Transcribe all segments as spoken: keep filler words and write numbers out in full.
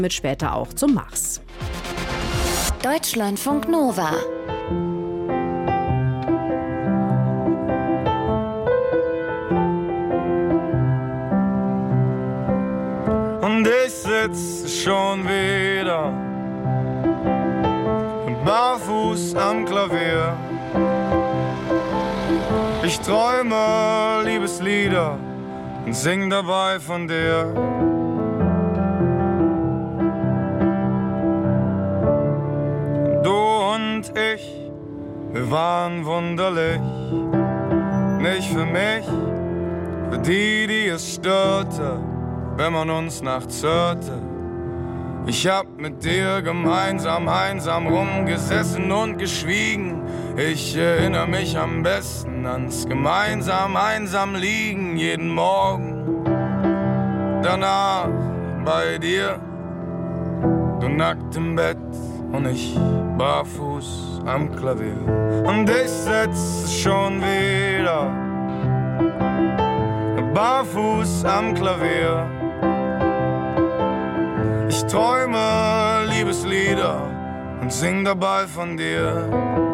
mit später auch zum Mars. Deutschlandfunk Nova. Und ich sitz schon wieder barfuß am Klavier. Ich träume Liebeslieder und sing dabei von dir. Du und ich, wir waren wunderlich. Nicht für mich, für die, die es störte, wenn man uns nachts hörte. Ich hab mit dir gemeinsam einsam rumgesessen und geschwiegen. Ich erinnere mich am besten ans gemeinsam einsam liegen jeden Morgen. Danach bei dir, du nackt im Bett und ich barfuß am Klavier. Und ich sitz schon wieder barfuß am Klavier. Ich träume Liebeslieder und sing dabei von dir.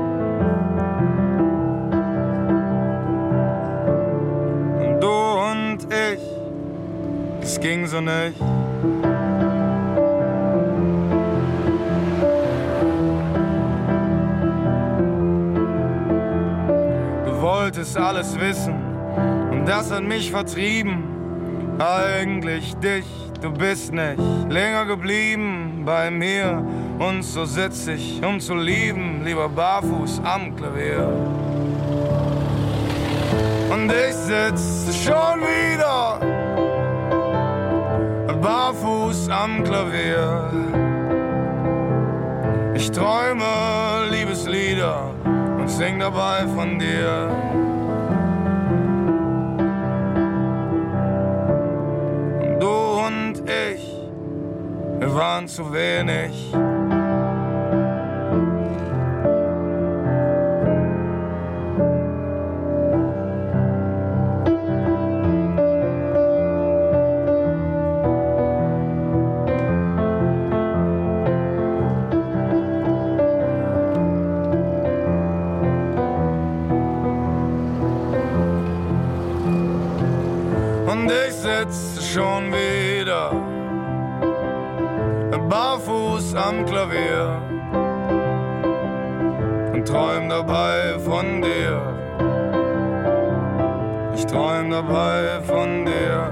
Und du und ich, es ging so nicht. Du wolltest alles wissen und das hat mich vertrieben. Eigentlich dich, du bist nicht länger geblieben bei mir. Und so sitz ich, um zu lieben, lieber barfuß am Klavier. Und ich sitz schon wieder barfuß am Klavier. Ich träume Liebeslieder und sing dabei von dir. Ich, wir waren zu wenig. Und ich sitz schon wieder barfuß am Klavier und träum dabei von dir. Ich träum dabei von dir.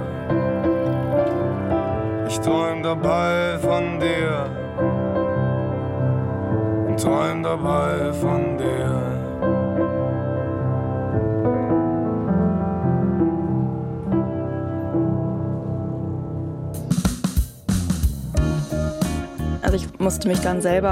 Ich träum dabei von dir. Und träum dabei von dir. Also ich musste mich dann selber